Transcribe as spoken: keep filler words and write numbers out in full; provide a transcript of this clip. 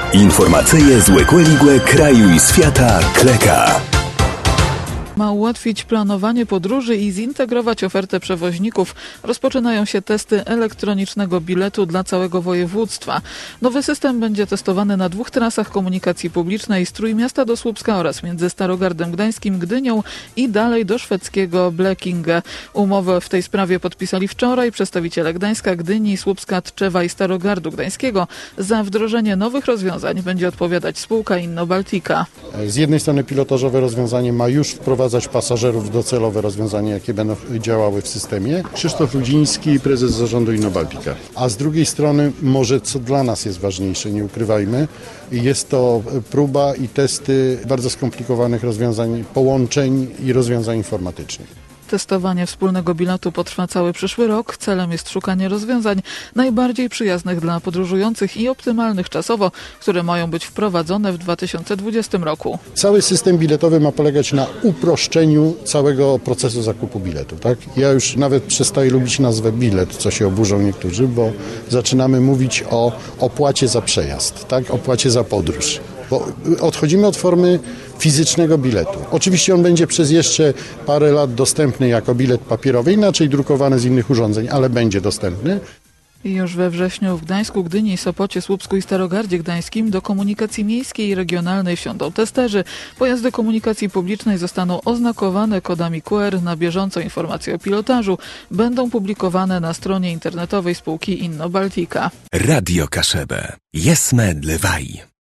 Informacyje z Łekłe kraju i świata Kleka. Ma ułatwić planowanie podróży i zintegrować ofertę przewoźników. Rozpoczynają się testy elektronicznego biletu dla całego województwa. Nowy system będzie testowany na dwóch trasach komunikacji publicznej z Trójmiasta do Słupska oraz między Starogardem Gdańskim, Gdynią i dalej do szwedzkiego Blekinge. Umowę w tej sprawie podpisali wczoraj przedstawiciele Gdańska, Gdyni, Słupska, Tczewa i Starogardu Gdańskiego. Za wdrożenie nowych rozwiązań będzie odpowiadać spółka Innobaltica. Z jednej strony pilotażowe rozwiązanie ma już wprowadzać pasażerów, docelowe rozwiązania, jakie będą działały w systemie. Krzysztof Rudziński, prezes zarządu Innobaltica. A z drugiej strony, może co dla nas jest ważniejsze, nie ukrywajmy, jest to próba i testy bardzo skomplikowanych rozwiązań, połączeń i rozwiązań informatycznych. Testowanie wspólnego biletu potrwa cały przyszły rok. Celem jest szukanie rozwiązań najbardziej przyjaznych dla podróżujących i optymalnych czasowo, które mają być wprowadzone w dwa tysiące dwudziestym roku. Cały system biletowy ma polegać na uproszczeniu całego procesu zakupu biletu. Tak? Ja już nawet przestaję lubić nazwę bilet, co się oburzą niektórzy, bo zaczynamy mówić o opłacie za przejazd, tak? Opłacie za podróż. Bo odchodzimy od formy fizycznego biletu. Oczywiście on będzie przez jeszcze parę lat dostępny jako bilet papierowy, inaczej drukowany z innych urządzeń, ale będzie dostępny. Już we wrześniu w Gdańsku, Gdyni, Sopocie, Słupsku i Starogardzie Gdańskim do komunikacji miejskiej i regionalnej wsiądą testerzy. Pojazdy komunikacji publicznej zostaną oznakowane kodami Q R. Na bieżąco informacje o pilotażu będą publikowane na stronie internetowej spółki Innobaltica. Radio Kaszebę. Jesme Dlewaj.